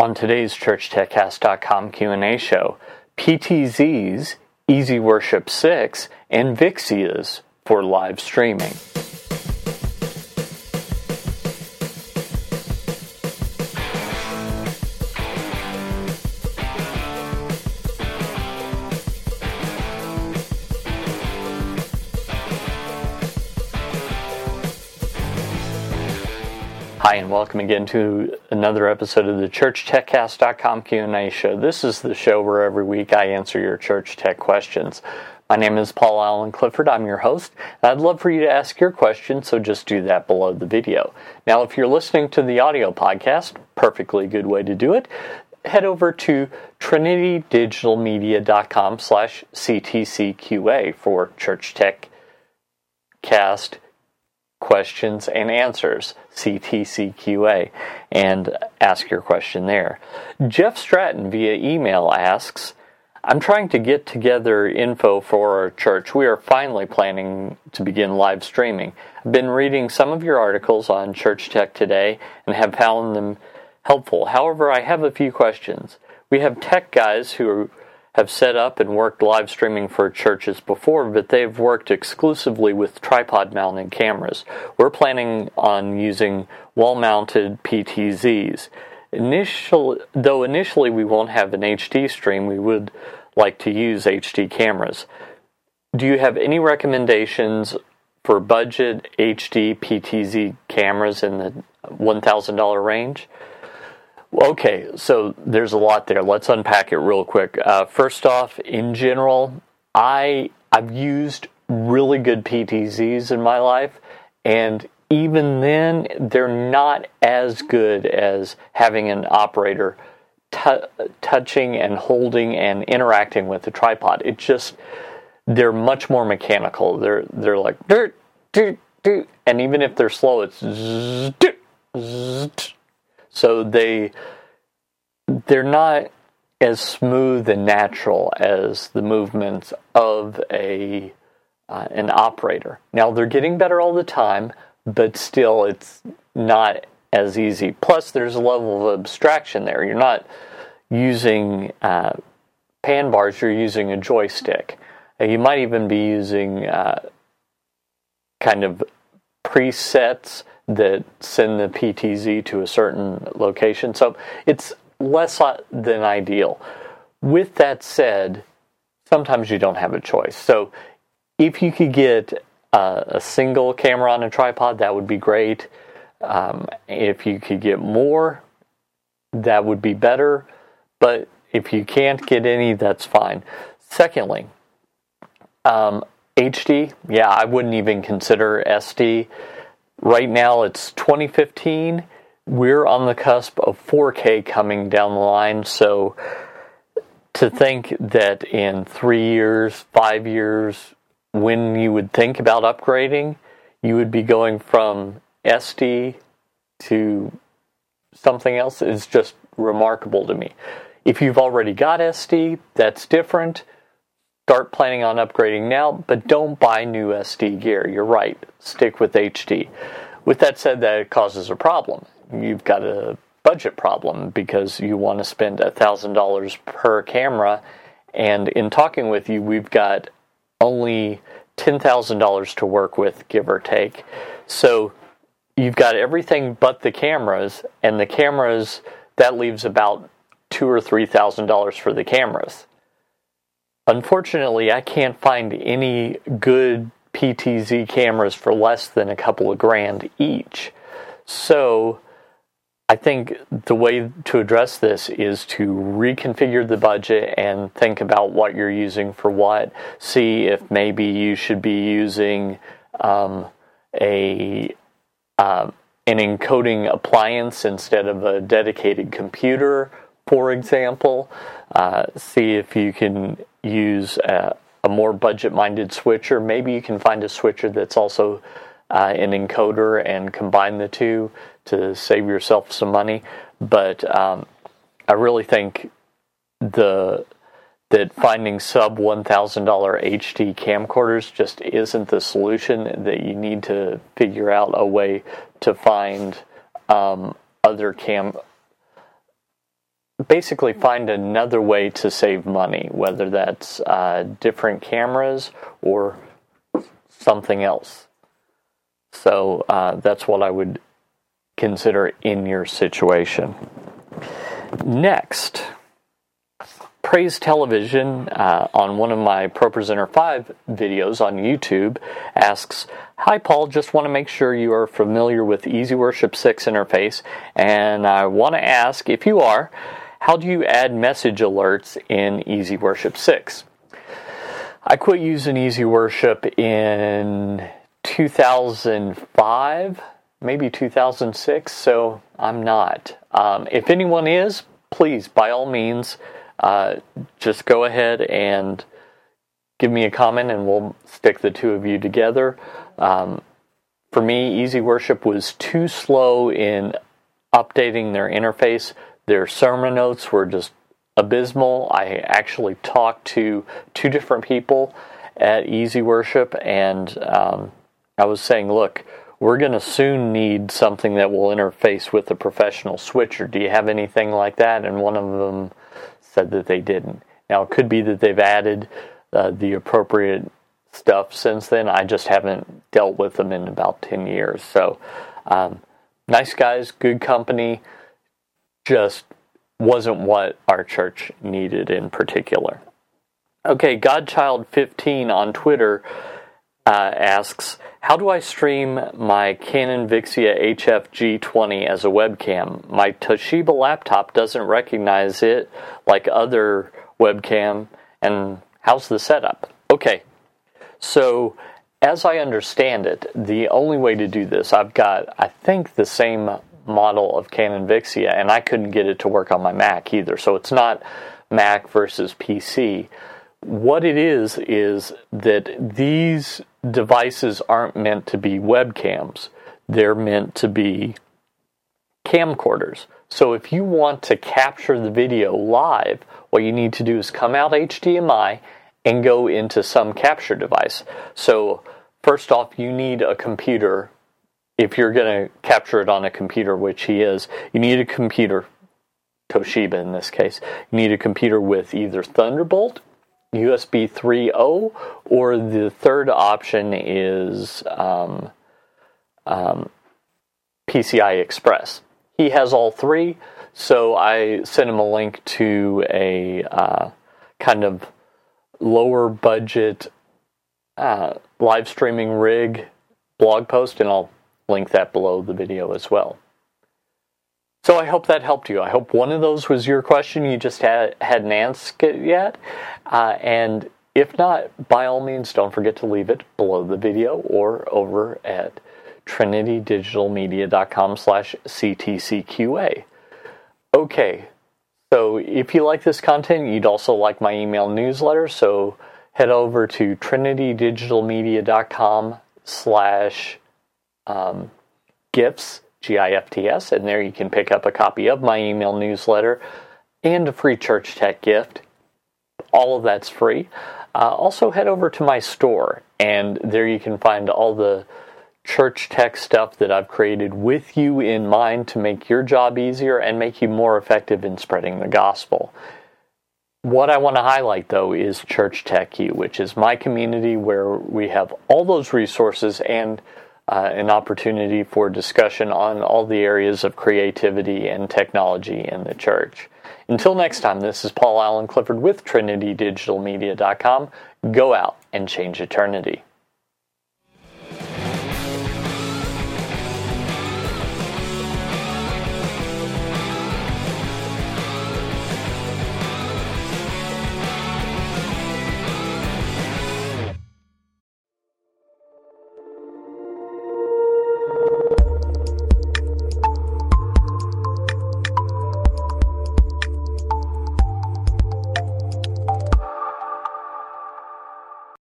On today's ChurchTechCast.com Q&A show, PTZ's Easy Worship 6 and Vixia's for live streaming. Hi, and welcome again to another episode of the ChurchTechCast.com Q&A show. This is the show where every week I answer your church tech questions. My name is Paul Allen Clifford. I'm your host. And I'd love for you to ask your question, so just do that below the video. Now, if you're listening to the audio podcast, perfectly good way to do it, head over to trinitydigitalmedia.com/CTCQA for Church Tech Cast questions and answers, CTCQA, and ask your question there. Jeff Stratton via email asks, I'm trying to get together info for our church. We are finally planning to begin live streaming. I've been reading some of your articles on Church Tech Today and have found them helpful. However, I have a few questions. We have tech guys who have set up and worked live streaming for churches before, but they've worked exclusively with tripod-mounted cameras. We're planning on using wall-mounted PTZs. Initially we won't have an HD stream, we would like to use HD cameras. Do you have any recommendations for budget HD PTZ cameras in the $1,000 range? Okay, so there's a lot there. Let's unpack it real quick. First off, in general, I've used really good PTZs in my life, and even then, they're not as good as having an operator touching and holding and interacting with the tripod. They're much more mechanical. They're like, and even if they're slow, it's so they're not as smooth and natural as the movements of an operator. Now, they're getting better all the time, but still it's not as easy. Plus, there's a level of abstraction there. You're not using pan bars, you're using a joystick. You might even be using kind of presets that send the PTZ to a certain location. So it's less than ideal. With that said, sometimes you don't have a choice. So if you could get a single camera on a tripod, that would be great. If you could get more, that would be better. But if you can't get any, that's fine. Secondly, HD, I wouldn't even consider SD. Right now it's 2015. We're on the cusp of 4K coming down the line. So to think that in 3 years, 5 years, when you would think about upgrading, you would be going from SD to something else is just remarkable to me. If you've already got SD, that's different. Start planning on upgrading now, but don't buy new SD gear. You're right. Stick with HD. With that said, that causes a problem. You've got a budget problem because you want to spend $1,000 per camera, and in talking with you, we've got only $10,000 to work with, give or take. So you've got everything but the cameras, and the cameras, that leaves about $2,000 or $3,000 for the cameras. Unfortunately, I can't find any good PTZ cameras for less than a couple of grand each. So I think the way to address this is to reconfigure the budget and think about what you're using for what. See if maybe you should be using an encoding appliance instead of a dedicated computer, for example. See if you can use a more budget-minded switcher. Maybe you can find a switcher that's also an encoder and combine the two to save yourself some money. But I really think that finding sub $1,000 HD camcorders just isn't the solution, that you need to figure out a way to find other basically find another way to save money, whether that's different cameras or something else. So that's what I would consider in your situation. Next, Praise Television, on one of my ProPresenter 5 videos on YouTube, asks, "Hi Paul, just want to make sure you are familiar with Easy Worship 6 interface, and I want to ask, if you are, how do you add message alerts in Easy Worship 6? I quit using Easy Worship in 2005, maybe 2006, so I'm not. If anyone is, please, by all means, just go ahead and give me a comment and we'll stick the two of you together. For me, Easy Worship was too slow in updating their interface. Their sermon notes were just abysmal. I actually talked to 2 different people at Easy Worship, and I was saying, look, we're going to soon need something that will interface with a professional switcher. Do you have anything like that? And one of them said that they didn't. Now, it could be that they've added the appropriate stuff since then. I just haven't dealt with them in about 10 years. So, nice guys, good company, just wasn't what our church needed in particular. Okay, Godchild15 on Twitter asks, how do I stream my Canon Vixia HF-G20 as a webcam? My Toshiba laptop doesn't recognize it like other webcam, and how's the setup? Okay, so as I understand it, the only way to do this, I've got, I think, the same model of Canon Vixia, and I couldn't get it to work on my Mac either, so it's not Mac versus PC. What it is that these devices aren't meant to be webcams. They're meant to be camcorders. So if you want to capture the video live, what you need to do is come out HDMI and go into some capture device. So first off, you need a computer. If you're going to capture it on a computer, which he is, you need a computer, Toshiba in this case. You need a computer with either Thunderbolt, USB 3.0, or the third option is PCI Express. He has all three, so I sent him a link to a kind of lower budget live streaming rig blog post, and I'll link that below the video as well. So I hope that helped you. I hope one of those was your question you just hadn't answered yet. And if not, by all means, don't forget to leave it below the video or over at trinitydigitalmedia.com/CTCQA. Okay, so if you like this content, you'd also like my email newsletter, so head over to trinitydigitalmedia.com/gifts, GIFTS, and there you can pick up a copy of my email newsletter and a free church tech gift. All of that's free. Also head over to my store, and there you can find all the church tech stuff that I've created with you in mind to make your job easier and make you more effective in spreading the gospel. What I want to highlight, though, is Church Tech U, which is my community where we have all those resources and an opportunity for discussion on all the areas of creativity and technology in the church. Until next time, this is Paul Allen Clifford with TrinityDigitalMedia.com. Go out and change eternity.